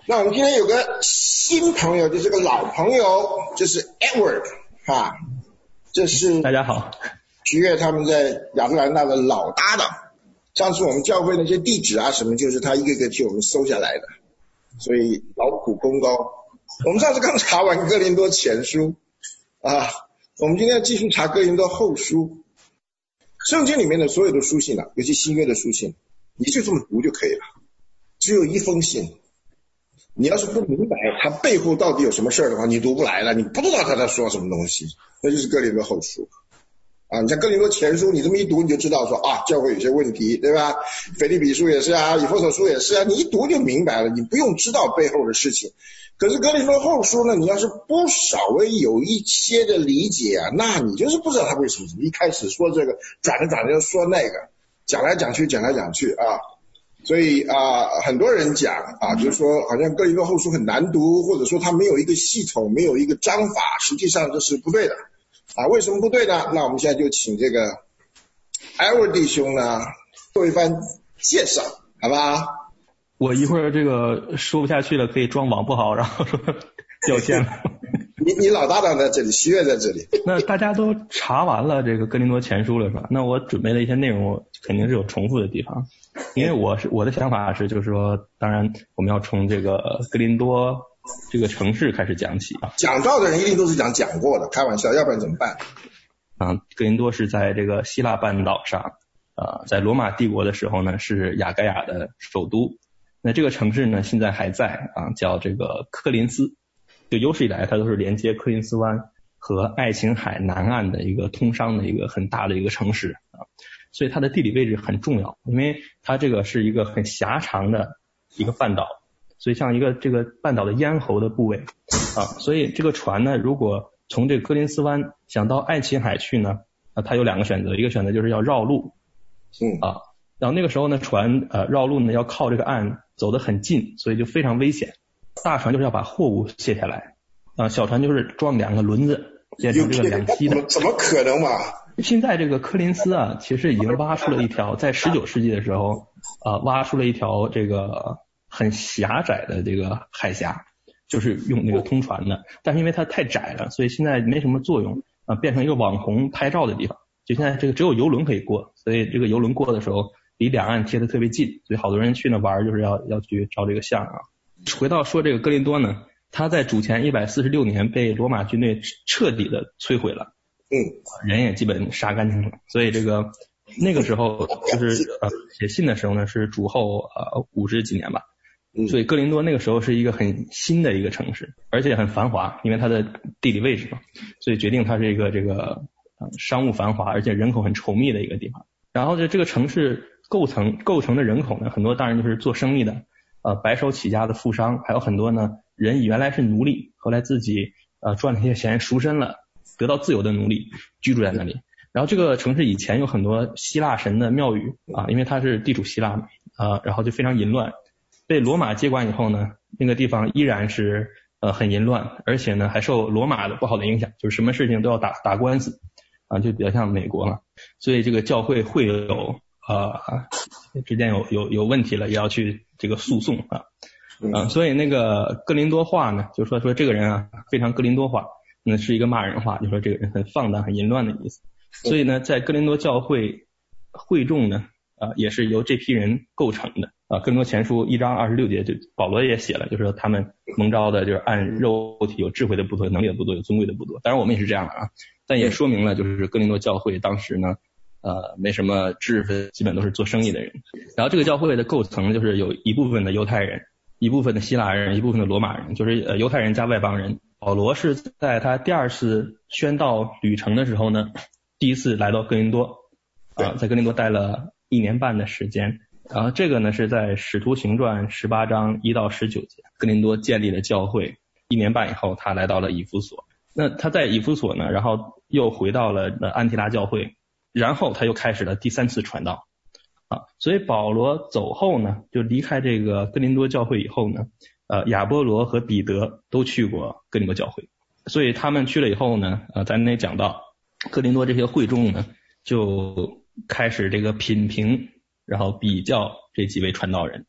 那我们今天有个新朋友，就是个老朋友，就是 Edward 啊，这是大家好， 徐悦他们在亚特兰大的老搭档。上次我们教会那些地址啊什么，就是他一个个替我们搜下来的，所以劳苦功高。我们上次刚查完哥林多前书啊，我们今天要继续查哥林多后书。圣经里面的所有的书信啊，尤其新约的书信，你就这么读就可以了，只有一封信。你要是不明白他背后到底有什么事儿的话，你读不来了，你不知道他在说什么东西，那就是哥林多后书啊。你像哥林多前书，你这么一读你就知道说啊，教会有些问题，对吧？腓立比书也是啊，以弗所书也是啊，你一读就明白了，你不用知道背后的事情。可是哥林多后书呢，你要是不稍微有一些的理解啊，那你就是不知道他为什么一开始说这个，转着转着又说那个，讲来讲去啊。所以很多人讲啊，就是说好像哥林多后书很难读，或者说它没有一个系统，没有一个章法，实际上这是不对的啊。为什么不对呢？那我们现在就请这个艾文弟兄呢做一番介绍，好吧？ 我一会儿这个说不下去了，可以装网不好，然后说掉线了。 你老搭档在这里，徐悦在这里。 那大家都查完了这个哥林多前书了是吧？那我准备的一些内容肯定是有重复的地方，因为我的想法是，就是说，当然我们要从这个哥林多这个城市开始讲起啊。 讲到的人一定都是讲过的，开玩笑，要不然怎么办？ 哥林多是在这个希腊半岛上，在罗马帝国的时候呢是亚该亚的首都。那这个城市呢现在还在叫这个科林斯。就有史以来它都是连接柯林斯湾和爱琴海南岸的一个通商的一个很大的一个城市啊，所以它的地理位置很重要，因为它这个是一个很狭长的一个半岛，所以像一个这个半岛的咽喉的部位啊，所以这个船呢如果从这个柯林斯湾想到爱琴海去呢，它有两个选择，一个选择就是要绕路然后那个时候呢船绕路呢要靠这个岸走得很近，所以就非常危险。大船就是要把货物卸下来小船就是装两个轮子变成这个两栖的。 怎么可能嘛？ 现在这个柯林斯其实已经挖出了一条，在19世纪的时候挖出了一条这个很狭窄的这个海峡，就是用那个通船的，但是因为它太窄了，所以现在没什么作用变成一个网红拍照的地方，就现在这个只有游轮可以过，所以这个游轮过的时候离两岸贴得特别近，所以好多人去那玩就是要去照这个相回到说这个哥林多呢，他在主前146年被罗马军队彻底的摧毁了，人也基本杀干净了，所以这个那个时候就是写信的时候呢是主后50几年吧，所以哥林多那个时候是一个很新的一个城市，而且很繁华，因为它的地理位置嘛，所以决定它是一个这个商务繁华而且人口很稠密的一个地方。然后这个城市构成的人口呢，很多当然就是做生意的白手起家的富商，还有很多呢人原来是奴隶，后来自己赚了些钱赎身了，得到自由的奴隶居住在那里。然后这个城市以前有很多希腊神的庙宇因为它是地处希腊嘛然后就非常淫乱。被罗马接管以后呢，那个地方依然是很淫乱，而且呢还受罗马的不好的影响，就是什么事情都要打官司就比较像美国嘛。所以这个教会会有之间有问题了也要去这个诉讼所以那个哥林多话呢，就说这个人非常哥林多话，那是一个骂人话，就说这个人很放荡很淫乱的意思。所以呢在哥林多教会会众呢也是由这批人构成的哥林多前书1章26节就保罗也写了，就是说他们蒙召的就是按肉体有智慧的不多，有能力的不多，有尊贵的不多，当然我们也是这样的但也说明了就是哥林多教会当时呢没什么知识，基本都是做生意的人。然后这个教会的构成就是有一部分的犹太人，一部分的希腊人，一部分的罗马人，就是犹太人加外邦人。保罗是在他第二次宣道旅程的时候呢，第一次来到哥林多在哥林多待了1年半的时间。然后这个呢是在使徒行传18章1到19节，哥林多建立了教会，1年半以后他来到了以弗所。那他在以弗所呢，然后又回到了安提拉教会，然后他又开始了第3次传道所以保罗走后呢，就离开这个哥林多教会以后呢亚波罗和彼得都去过哥林多教会，所以他们去了以后呢咱那讲到哥林多这些会众呢就开始这个品评然后比较这几位传道人，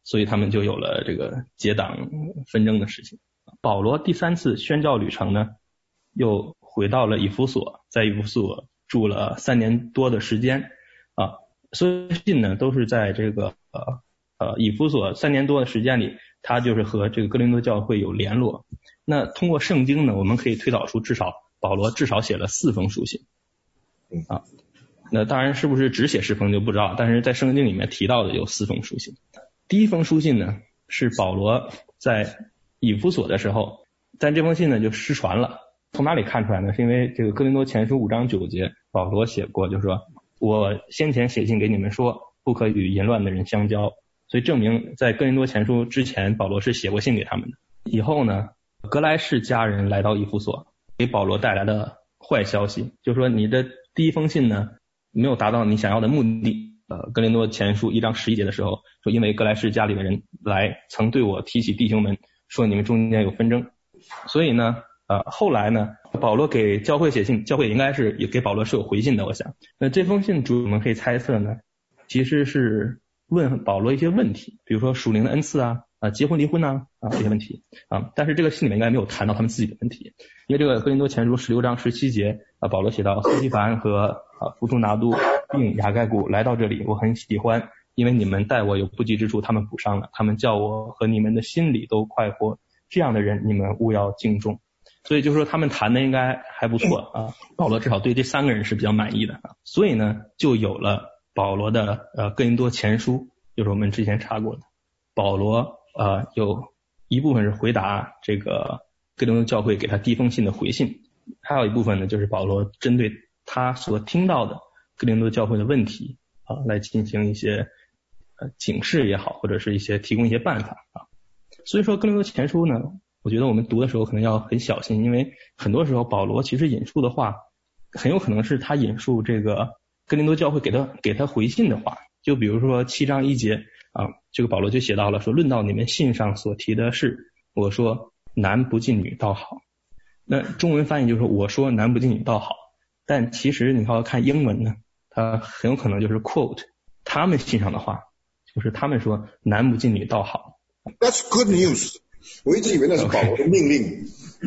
所以他们就有了这个结党纷争的事情。保罗第3次宣教旅程呢，又回到了以弗所，在以弗所住了3年多的时间啊。所有信呢都是在这个以弗所3年多的时间里，他就是和这个哥林多教会有联络。那通过圣经呢，我们可以推导出保罗至少写了4封书信啊。那当然是不是只写10封就不知道，但是在圣经里面提到的有4封书信。第1封书信呢是保罗在以弗所的时候，但这封信呢就失传了。从哪里看出来呢？是因为这个哥林多前书5章9节，保罗写过，就是说我先前写信给你们说，不可与淫乱的人相交，所以证明在哥林多前书之前，保罗是写过信给他们的。以后呢，格莱士家人来到以弗所，给保罗带来的坏消息，就是说你的第1封信呢没有达到你想要的目的。哥林多前书1章11节的时候说，因为格莱士家里的人来曾对我提起弟兄们，说你们中间有纷争。所以呢后来呢，保罗给教会写信，教会应该是也给保罗是有回信的，我想。那这封信主我们可以猜测呢，其实是问保罗一些问题，比如说属灵的恩赐结婚离婚这些问题但是这个信里面应该没有谈到他们自己的问题，因为这个哥林多前书16章17节保罗写到斯提凡和弗图拿都并雅盖古来到这里，我很喜欢，因为你们待我有不及之处，他们补上了，他们叫我和你们的心里都快活，这样的人你们务要敬重。所以就是说他们谈的应该还不错保罗至少对这3个人是比较满意的所以呢就有了保罗的哥林多前书，就是我们之前查过的。保罗有一部分是回答这个哥林多教会给他第1封信的回信，还有一部分呢就是保罗针对他所听到的哥林多教会的问题来进行一些警示也好，或者是一些提供一些办法所以说哥林多前书呢，我觉得我们读的时候可能要很小心，因为很多时候保罗其实引述的话很有可能是他引述这个哥林多教会给他回信的话。就比如说7章1节这个保罗就写到了说，论到你们信上所提的事，我说男不近女倒好。那中文翻译就是我说男不近女倒好，但其实你要看英文呢，它很有可能就是 quote 他们信上的话，就是他们说男不近女倒好。 That's good news， 我一直以为那是保罗的命令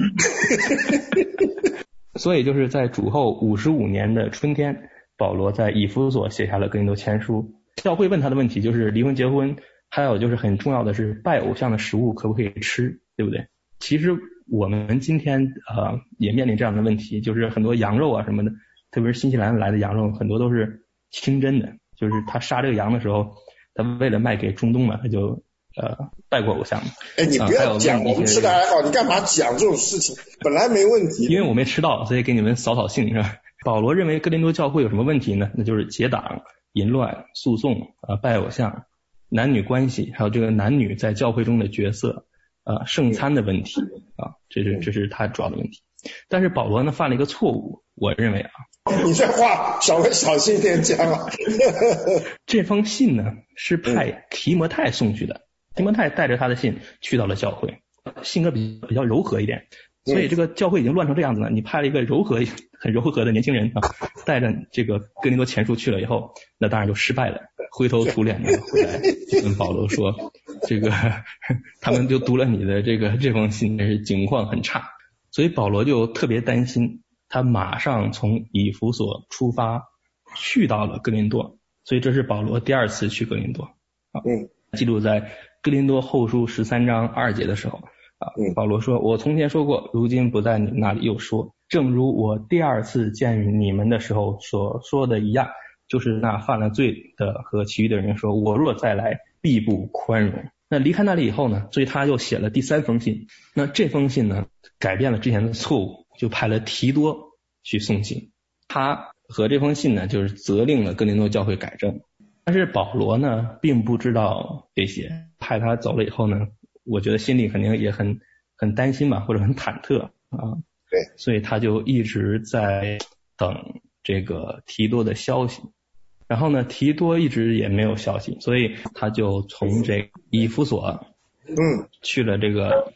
所以就是在主后55年的春天，保罗在以弗所写下了哥林多前书。教会问他的问题就是离婚结婚，还有就是很重要的是拜偶像的食物可不可以吃，对不对？其实我们今天也面临这样的问题，就是很多羊肉什么的，特别是新西兰来的羊肉很多都是清真的，就是他杀这个羊的时候，他为了卖给中东嘛，他就拜过偶像。 你不要讲我们吃的还好，你干嘛讲这种事情？本来没问题。 因为我没吃到，所以给你们扫兴是吧？保罗认为哥林多教会有什么问题呢？那就是结党、淫乱、诉讼拜偶像、男女关系，还有这个男女在教会中的角色圣餐的问题这是他主要的问题。但是保罗呢犯了一个错误，我认为你这话稍微小心一点讲这封信呢是派提摩太送去的，提摩太带着他的信去到了教会，性格比较柔和一点，所以这个教会已经乱成这样子了，你派了一个很柔和的年轻人带着这个哥林多前书去了以后，那当然就失败了，灰头土脸的回来就跟保罗说这个他们就读了你的这封信，但是情况很差。所以保罗就特别担心，他马上从以弗所出发去到了哥林多，所以这是保罗第2次去哥林多记录在哥林多后书13章2节的时候保罗说，我从前说过，如今不在你们那里又说，正如我第2次见你们的时候所说的一样，就是那犯了罪的和其余的人说，我若再来必不宽容。那离开那里以后呢，所以他又写了第3封信。那这封信呢改变了之前的错误，就派了提多去送信。他和这封信呢就是责令了哥林多教会改正。但是保罗呢并不知道这些，派他走了以后呢，我觉得心里肯定也很担心吧，或者很忐忑对， 所以他就一直在等这个提多的消息。然后呢提多一直也没有消息，所以他就从这以弗所去了这个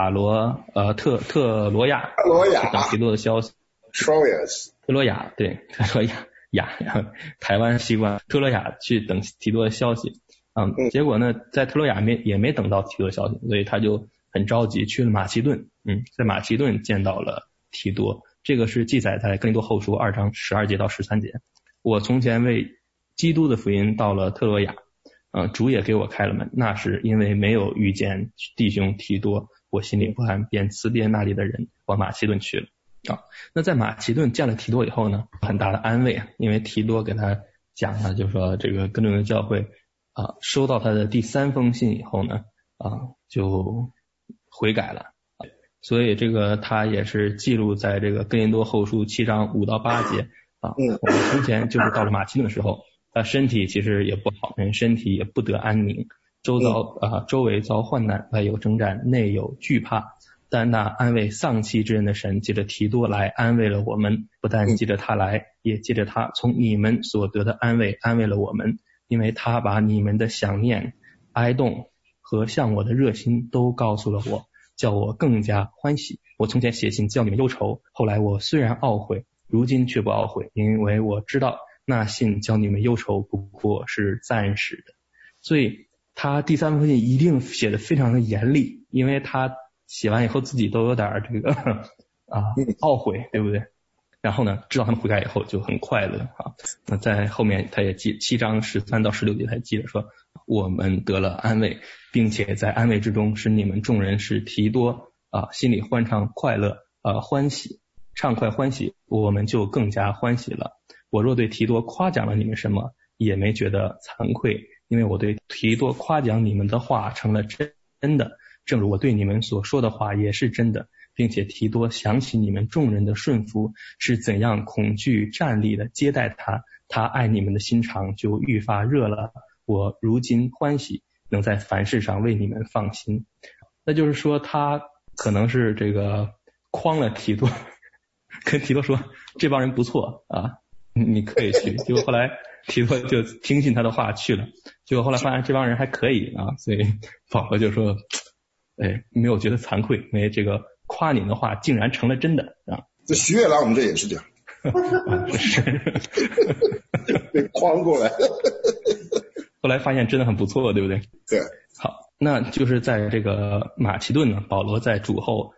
特罗亚等提多的消息。特罗亚，对，特罗亚台湾习惯特罗亚去等提多的消息。 结果呢，在特洛亚也没等到提多消息，所以他就很着急去了马其顿，在马其顿见到了提多。这个是记载在哥林多后书2章12节到13节。我从前为基督的福音到了特洛亚，主也给我开了门，那是因为没有遇见弟兄提多，我心里不安，便辞别那里的人往马其顿去了。那在马其顿见了提多以后呢，很大的安慰，因为提多给他讲了，就说这个哥林多教会收到他的第3封信以后呢，就悔改了。所以这个他也是记录在这个哥林多后书7章5到8节。我们从前就是到了马其顿的时候，他身体其实也不好，身体也不得安宁，周围遭患难，外有征战，内有惧怕。但那安慰丧气之人的神借着提多来安慰了我们，不但借着他来，也借着他从你们所得的安慰安慰了我们，因为他把你们的想念、哀动和向我的热心都告诉了我，叫我更加欢喜。我从前写信叫你们忧愁，后来我虽然懊悔，如今却不懊悔，因为我知道那信叫你们忧愁不过是暂时的。所以他第3封信一定写得非常的严厉，因为他写完以后自己都有点这个懊悔，对不对？然后呢，知道他们悔改以后就很快乐那在后面他也记7章13到16节他记着说，我们得了安慰，并且在安慰之中使你们众人是提多心里欢畅快乐欢喜畅快欢喜，我们就更加欢喜了。我若对提多夸奖了你们什么，也没觉得惭愧，因为我对提多夸奖你们的话成了真的，正如我对你们所说的话也是真的，并且提多想起你们众人的顺服，是怎样恐惧站立的接待他，他爱你们的心肠就愈发热了。我如今欢喜，能在凡事上为你们放心。那就是说他可能是这个诓了提多，跟提多说这帮人不错你可以去。结果后来提多就听信他的话去了，结果后来发现这帮人还可以所以保罗就说没有觉得惭愧，因为这个夸你的话竟然成了真的这徐悦来我们这也是这样被诓过来后来发现真的很不错，对不对？ 对。 好，那就是在这个马其顿呢，保罗在主后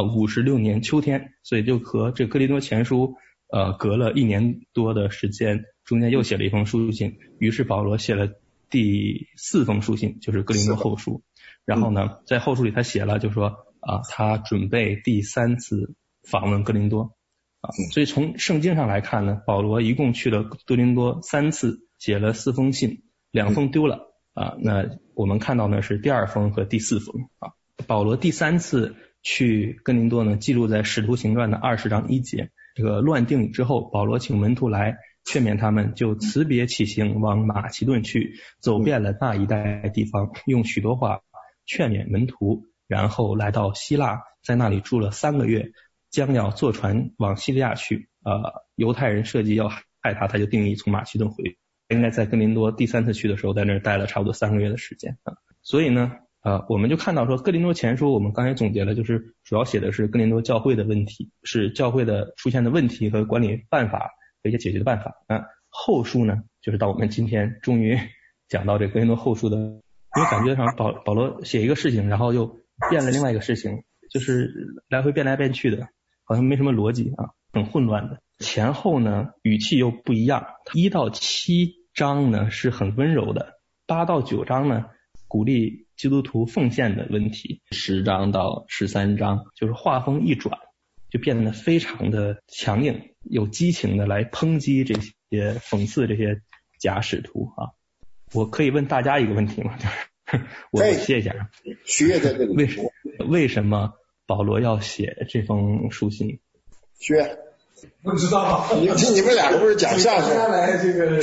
56年秋天，所以就和这哥林多前书隔了1年多的时间，中间又写了一封书信，于是保罗写了第4封书信，就是哥林多后书。然后呢，在后书里他写了，就说他准备第3次访问哥林多所以从圣经上来看呢，保罗一共去了哥林多3次，写了4封信，2封丢了那我们看到呢是第2封和第4封保罗第3次去哥林多呢，记录在使徒行传的20章1节。这个乱定之后，保罗请门徒来劝勉他们，就辞别起行往马其顿去，走遍了那一带地方，用许多话劝勉门徒，然后来到希腊，在那里住了3个月，将要坐船往西利亚去犹太人设计要害他，他就定义从马其顿回，应该在哥林多第3次去的时候在那儿待了差不多3个月的时间所以呢我们就看到说哥林多前书我们刚才总结了，就是主要写的是哥林多教会的问题，是教会的出现的问题和管理办法和一些解决的办法后书呢就是到我们今天终于讲到这哥林多后书的，因为感觉上保罗写一个事情然后又变了另外一个事情，就是来回变来变去的，好像没什么逻辑很混乱的。前后呢语气又不一样，1到7章呢是很温柔的，8到9章呢鼓励基督徒奉献的问题，10章到13章就是话锋一转，就变得非常的强硬，有激情的来抨击这些讽刺这些假使徒我可以问大家一个问题吗？就是我歇一下徐悦在这里为什么保罗要写这封书信？ 徐悦不知道你们2个不是讲相声来这个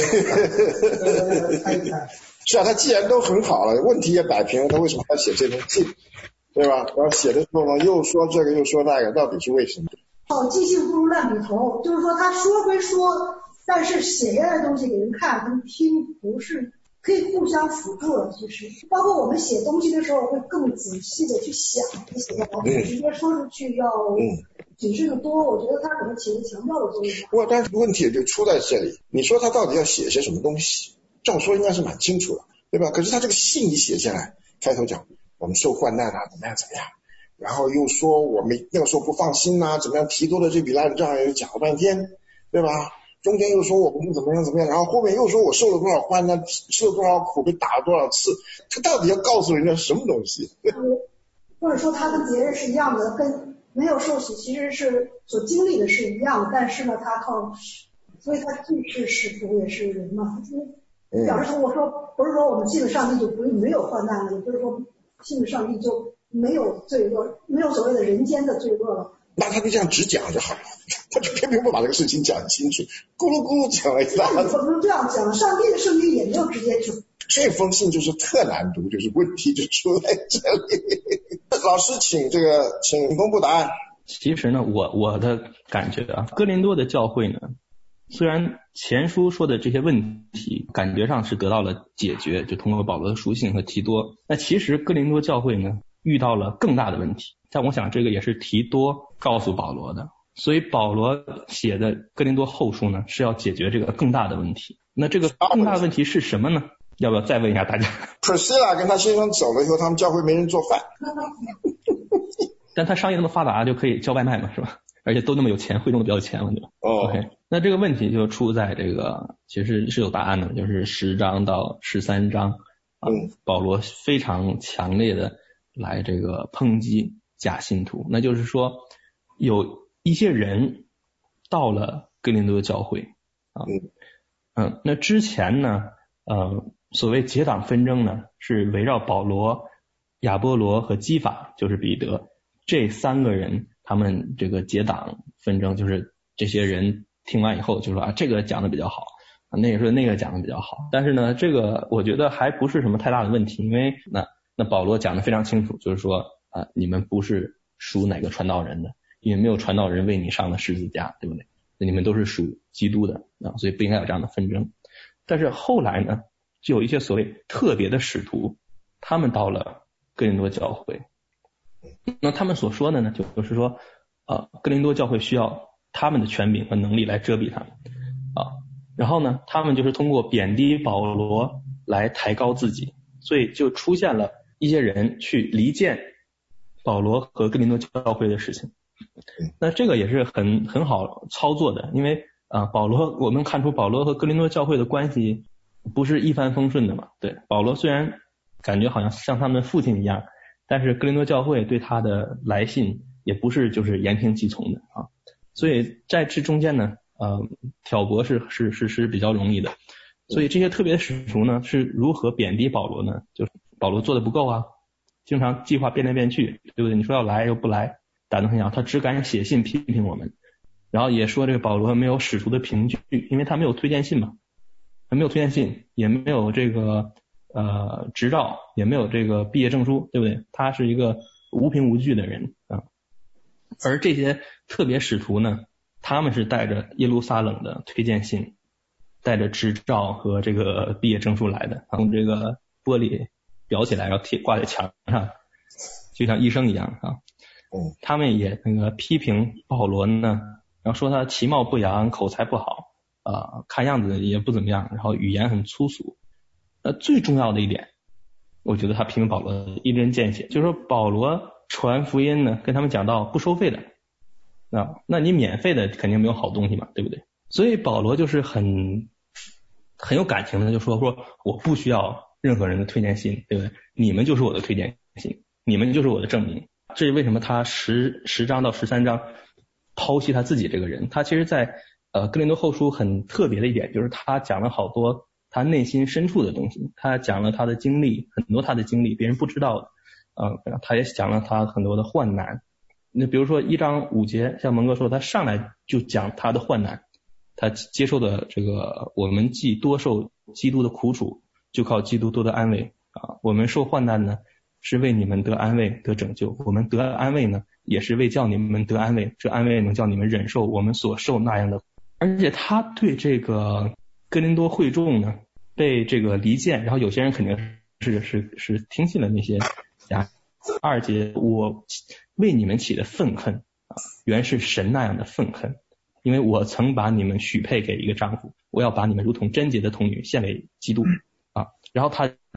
是他既然都很好了，问题也摆平了，他为什么要写这封信，对吧？然后写的时候呢又说这个又说那个，到底是为什么？ 好记性不如烂笔头，就是说他说归说，但是写下来的东西给人看跟听不是可以互相辅助的，其实包括我们写东西的时候会更仔细的去想这些东西，直接说出去要谨慎的多，我觉得他可能起了强调的作用。 不过但是问题就出在这里，你说他到底要写些什么东西？照说应该是蛮清楚的， 对吧？可是他这个信一写下来，开头讲我们受患难啊，怎么样，然后又说我们那个时候不放心啊，怎么样，提多的这笔烂账也讲了半天，对吧？中间又说我们怎么样，然后后面又说我受了多少患难，受了多少苦，被打了多少次，他到底要告诉人家什么东西？ 或者说他跟别人是一样的，跟没有受洗其实是所经历的是一样的，但是呢他靠，所以他既是使徒也是人嘛，表示我说不是说我们信了上帝就不没有患难了，也不是说信了上帝就没有罪恶，没有所谓的人间的罪恶了。那他就这样只讲就好了，他就偏偏不把这个事情讲清楚，咕噜咕噜讲了一大堆。 不能这样讲，上帝的圣经也没有直接讲。 这封信就是特难读，就是问题就出在这里。老师请公布答案。 其实呢，我的感觉啊，哥林多的教会呢，虽然前书说的这些问题感觉上是得到了解决，就通过保罗的书信和提多，那其实哥林多教会呢遇到了更大的问题。但我想这个也是提多告诉保罗的，所以保罗写的哥林多后书呢是要解决这个更大的问题。那这个更大的问题是什么呢？要不要再问一下大家？ Priscilla 跟他先生走了以后，他们教会没人做饭。 但他商业那么发达，就可以叫外卖嘛，是吧？而且都那么有钱，会众都比较有钱了，对吧？OK， 那这个问题就出在这个，其实是有答案的，就是10章到13章啊，保罗非常强烈的来这个抨击假信徒，那就是说有一些人到了哥林多教会啊，那之前呢，所谓结党纷争呢，是围绕保罗、亚波罗和基法，就是彼得这3个人，他们这个结党纷争，就是这些人听完以后就说啊，这个讲的比较好，那个说那个讲的比较好，但是呢，这个我觉得还不是什么太大的问题，因为那保罗讲的非常清楚，就是说啊，你们不是属哪个传道人的，因为没有传道人为你上了十字架，对不对？你们都是属基督的啊，所以不应该有这样的纷争。但是后来呢，就有一些所谓特别的使徒，他们到了哥林多教会，那他们所说的呢，就是说哥林多教会需要他们的权柄和能力来遮蔽他们啊，然后呢，他们就是通过贬低保罗来抬高自己，所以就出现了一些人去离间保罗和哥林多教会的事情。那这个也是很好操作的，因为我们看出保罗和哥林多教会的关系不是一帆风顺的嘛。对，保罗虽然感觉好像像他们父亲一样，但是哥林多教会对他的来信也不是就是言听计从的啊。所以在这中间呢，挑拨是比较容易的。所以这些特别使徒呢，是如何贬低保罗呢？就是保罗做的不够啊，经常计划变来变去，对不对？你说要来又不来，打得很响，他只敢写信批评我们。然后也说这个保罗没有使徒的凭据，因为他没有推荐信嘛，他没有推荐信，也没有这个执照，也没有这个毕业证书，对不对？他是一个无凭无据的人啊。而这些特别使徒呢，他们是带着耶路撒冷的推荐信，带着执照和这个毕业证书来的，用这个玻璃裱起来，然后挂在墙上，就像医生一样啊。他们也那个批评保罗呢，然后说他其貌不扬，口才不好，看样子也不怎么样，然后语言很粗俗。最重要的一点，我觉得他批评保罗一针见血，就是说保罗传福音呢，跟他们讲到不收费的，那你免费的肯定没有好东西嘛，对不对？所以保罗就是很有感情的，就说我不需要任何人的推荐信，对不对？你们就是我的推荐信，你们就是我的证明。这是为什么他10章到13章剖析他自己这个人。他其实在哥林多后书很特别的一点，就是他讲了好多他内心深处的东西，他讲了他的经历，很多他的经历别人不知道的，他也讲了他很多的患难。那比如说1章5节，像蒙哥说，他上来就讲他的患难，他接受的这个我们既多受基督的苦楚，就靠基督多的安慰啊。我们受患难呢，是为你们得安慰得拯救，我们得安慰呢，也是为叫你们得安慰，这安慰能叫你们忍受我们所受那样的。而且他对这个哥林多会众呢，被这个离间，然后有些人肯定是听信了那些2节，我为你们起的愤恨原是神那样的愤恨，因为我曾把你们许配给一个丈夫，我要把你们如同贞洁的童女献给基督啊。然后他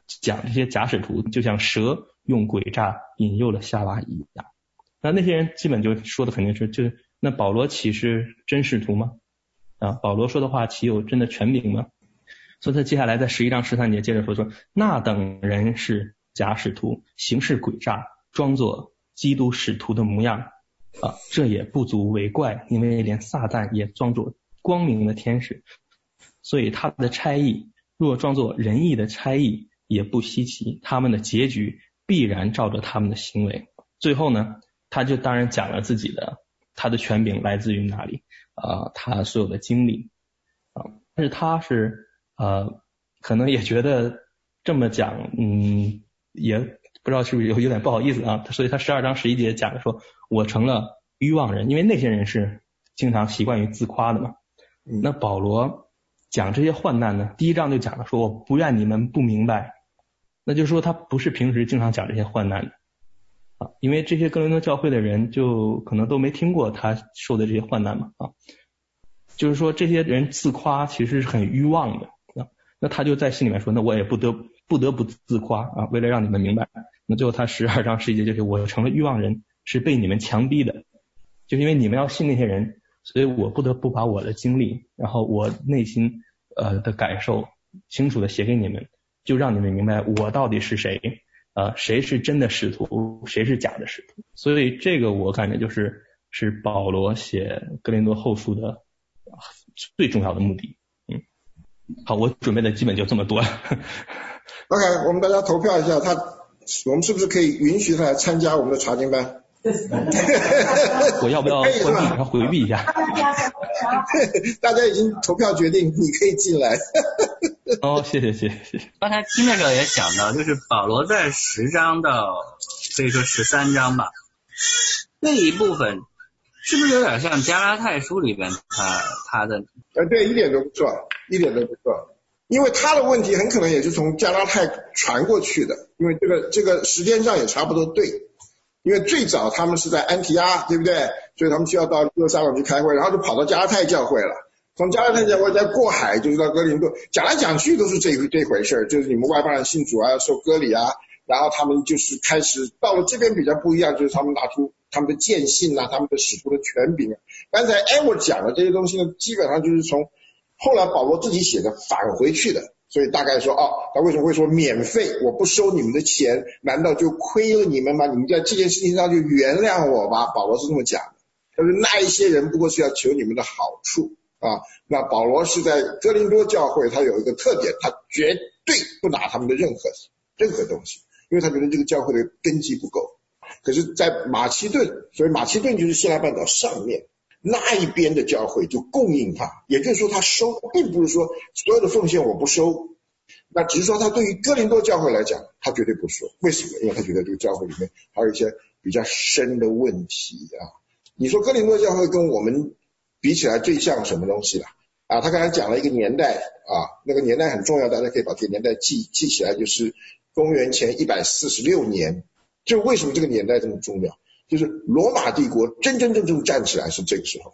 讲这些假使徒就像蛇用诡诈引诱了夏娃一样。那些人基本就说的肯定是，就是那保罗岂是真使徒吗？保罗说的话岂有真的权柄吗？所以他接下来在11章13节接着说那等人是假使徒，行事诡诈，装作基督使徒的模样这也不足为怪，因为连撒旦也装作光明的天使，所以他的差役若装作仁义的差役也不稀奇，他们的结局必然照着他们的行为。最后呢，他就当然讲了自己的他的权柄来自于哪里他所有的经历但是他是可能也觉得这么讲也不知道是不是有点不好意思所以他12章11节讲的说我成了愚妄人，因为那些人是经常习惯于自夸的嘛。那保罗讲这些患难呢，第1章就讲了说我不愿你们不明白，那就是说他不是平时经常讲这些患难的因为这些哥林多教会的人就可能都没听过他受的这些患难嘛就是说这些人自夸其实是很愚妄的那他就在心里面说那我也不得不自夸为了让你们明白。那最后他12章11节就是我成了愚妄人，是被你们强逼的，就是因为你们要信那些人，所以我不得不把我的经历然后我内心的感受清楚的写给你们，就让你们明白我到底是谁谁是真的使徒，谁是假的使徒。所以这个我感觉是保罗写哥林多后书的最重要的目的。好，我准备的基本就这么多了。 OK， 我们大家投票一下，我们是不是可以允许他来参加我们的查经班？ 我要不要回避一下？ 大家已经投票决定，你可以进来。 谢谢。 刚才听的时候也想到，就是保罗在10章到可以说13章吧，那一部分是不是有点像加拉太书里边他的对，一点都不错。因为他的问题很可能也是从加拉太传过去的，因为这个时间上也差不多对。因为最早他们是在安提阿，对不对？所以他们需要到耶路撒冷去开会，然后就跑到加拉太教会了。从加拉太教会再过海就是到哥林多，讲来讲去都是这回事，就是你们外邦人信主要受割礼然后他们就是开始到了这边比较不一样，就是他们拿出他们的见信他们的使徒的权柄刚才我讲的这些东西呢，基本上就是从后来保罗自己写的返回去的。所以大概说他为什么会说免费，我不收你们的钱，难道就亏了你们吗？你们在这件事情上就原谅我吧。保罗是这么讲的，他说那一些人不过是要求你们的好处那保罗是在哥林多教会，他有一个特点，他绝对不拿他们的任何东西，因为他觉得这个教会的根基不够。可是在马其顿，所以马其顿就是西奈半岛上面那一边的教会就供应他，也就是说他收，并不是说所有的奉献我不收，那只是说他对于哥林多教会来讲他绝对不收。为什么？因为他觉得这个教会里面还有一些比较深的问题你说哥林多教会跟我们比起来最像什么东西他刚才讲了一个年代那个年代很重要，大家可以把这个年代记起来，就是公元前146年。就为什么这个年代这么重要，就是罗马帝国真正站起来是这个时候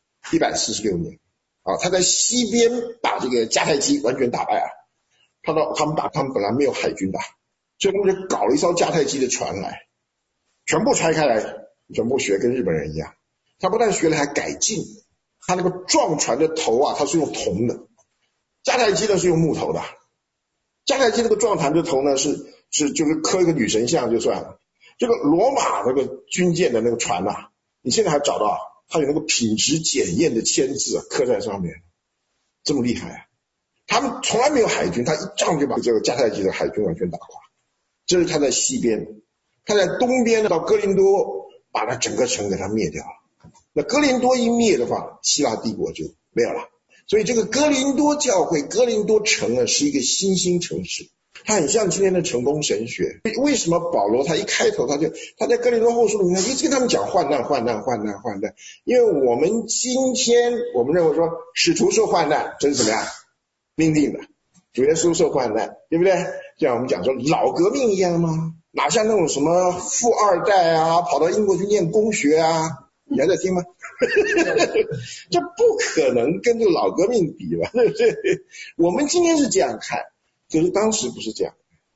146年他在西边把这个迦太基完全打败他们本来没有海军的，所以他们就搞了一艘迦太基的船来，全部拆开来，全部学跟日本人一样。他不但学了还改进，他那个撞船的头他是用铜的，迦太基的是用木头的。迦太基那个撞船的头呢就是刻一个女神像就算了。这个罗马那个军舰的那个船你现在还找到它有那个品质检验的签字刻在上面，这么厉害他们从来没有海军，他一仗就把这个迦太基的海军完全打垮。这是他在西边，他在东边到哥林多把他整个城给他灭掉了。那哥林多一灭的话，希腊帝国就没有了。所以这个哥林多教会哥林多城是一个新兴城市，它很像今天的成功神学。为什么保罗他一开头他在哥林多后书里面一直跟他们讲患难，因为我们今天我们认为说使徒受患难，这是怎么样命定的，主耶稣受患难，对不对？就像我们讲说老革命一样吗？哪像那种什么富二代跑到英国去念工学你还在听吗？这不可能跟这个老革命比吧，对不对？我们今天是这样看，可是当时不是这样。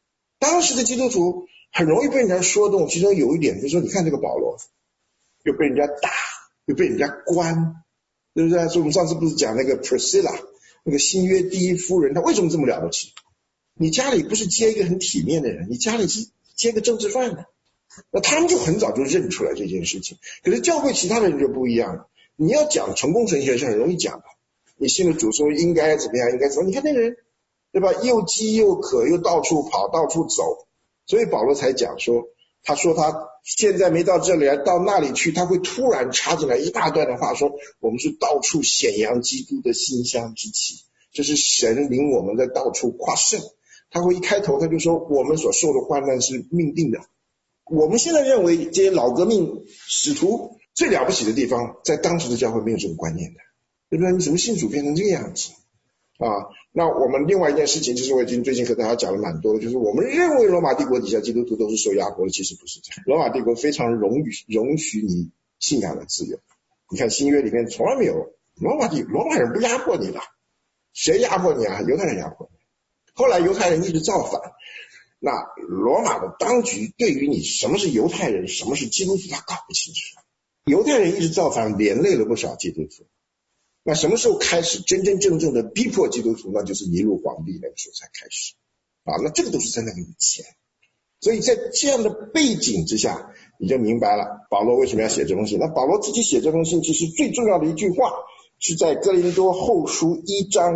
当时的基督徒很容易被人家说动，其中有一点就是说，你看这个保罗又被人家打，又被人家关，对不对？所以我们上次不是讲那个 Priscilla 那个新约第一夫人，她为什么这么了不起？你家里不是接一个很体面的人，你家里是接个政治犯的。那他们就很早就认出来这件事情。可是教会其他的人就不一样了，你要讲成功神学是很容易讲的，你信了主说应该怎么样应该怎么样，你看那个人对吧，又饥又渴又到处跑到处走，所以保罗才讲说，他说他现在没到这里来，到那里去他会突然插进来一大段的话，说我们是到处显扬基督的馨香之气，这是神领我们在到处夸胜。他会一开头他就说我们所受的患难是命定的。我们现在认为这些老革命使徒最了不起的地方，在当时的教会没有这种观念的，对不对？你怎么信主变成这个样子啊？那我们另外一件事情就是我已经最近和大家讲了蛮多的，就是我们认为罗马帝国底下基督徒都是受压迫的，其实不是这样。罗马帝国非常容许你信仰的自由。你看新约里面从来没有罗马人不压迫你的，谁压迫你啊？犹太人压迫你。后来犹太人一直造反，那罗马的当局对于你什么是犹太人什么是基督徒他搞不清楚，犹太人一直造反连累了不少基督徒。那什么时候开始真真正正的逼迫基督徒，那就是尼禄皇帝那个时候才开始啊，那这个都是在那个以前。所以在这样的背景之下，你就明白了保罗为什么要写这封信。那保罗自己写这封信其实最重要的一句话是在哥林多后书1章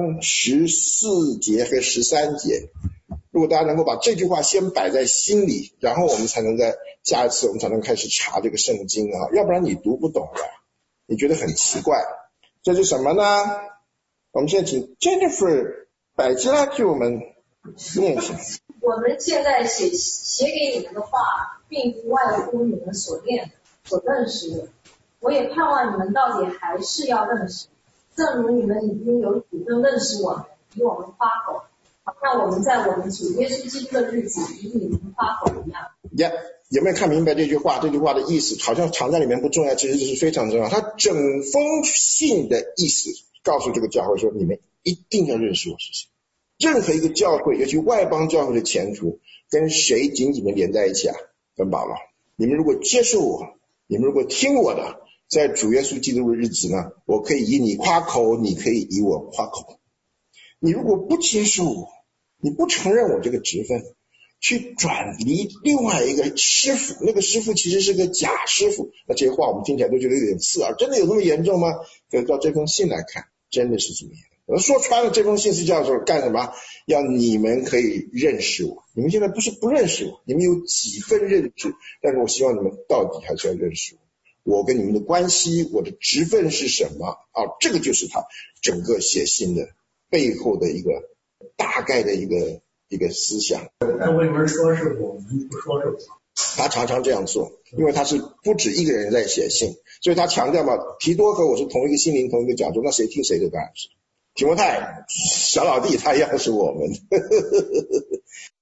14节和13节。如果大家能够把这句话先摆在心里，然后我们才能在下一次我们才能开始查这个圣经啊，要不然你读不懂了，你觉得很奇怪。这是什么呢？我们现在请 Jennifer 百基拉给我们念一下。 我们现在写给你们的话，并不外乎你们所念的、所认识的。我也盼望你们到底还是要认识，正如你们已经有主动认识我们，以我们发口，好像我们在我们主耶稣基督的日子以你们发口一样。 有没有看明白这句话？这句话的意思好像藏在里面不重要，其实这是非常重要。他整封信的意思告诉这个教会说，你们一定要认识我是谁。任何一个教会，尤其外邦教会的前途，跟谁紧紧的连在一起啊？跟保罗。你们如果接受我，你们如果听我的，在主耶稣基督的日子呢，我可以以你夸口，你可以以我夸口。你如果不接受我，你不承认我这个职分，去转离另外一个师傅，那个师傅其实是个假师傅，那这些话我们听起来都觉得有点刺耳，真的有那么严重吗？可是照这封信来看，真的是这么严重。说穿了，这封信是叫做干什么？要你们可以认识我。你们现在不是不认识我，你们有几分认识，但是我希望你们到底还是要认识我。我跟你们的关系，我的职分是什么啊？这个就是他整个写信的背后的一个大概的一个思想。 那为什么说是我们不说是我？ 他常常这样做，因为他是不止一个人在写信，所以他强调嘛，提多和我是同一个心灵同一个角度，那谁听谁的当然是提摩太小老弟，他一样是我们